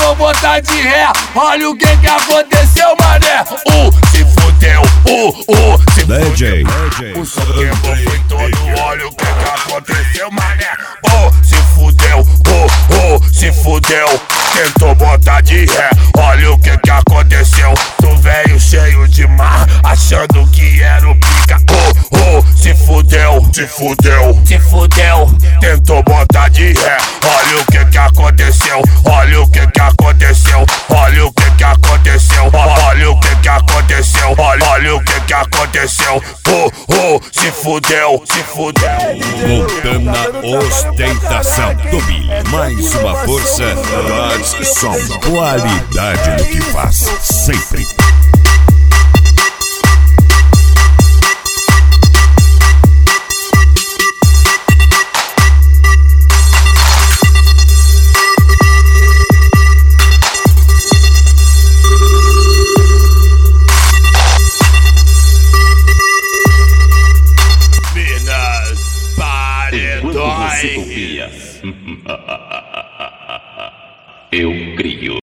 tentou botar de ré. Olha o que aconteceu, mané. Se fudeu, se DJ. fudeu. O som quebrou, foi todo. Olha o que aconteceu, mané. Se fudeu, se fudeu. Tentou botar de ré. Olha o que aconteceu. Tu veio cheio de mar, achando que era o pica. Se fudeu, se fudeu, se fudeu. Tentou botar de ré. Olha o que aconteceu. Olha o que aconteceu. Olha o que aconteceu. Olha o que aconteceu. Olha o que aconteceu. Se fudeu, se fudeu. Voltando na ostentação do Billy. Mais uma força. Som. Qualidade no que faz. Sempre. Minas Paredões. Eu crio.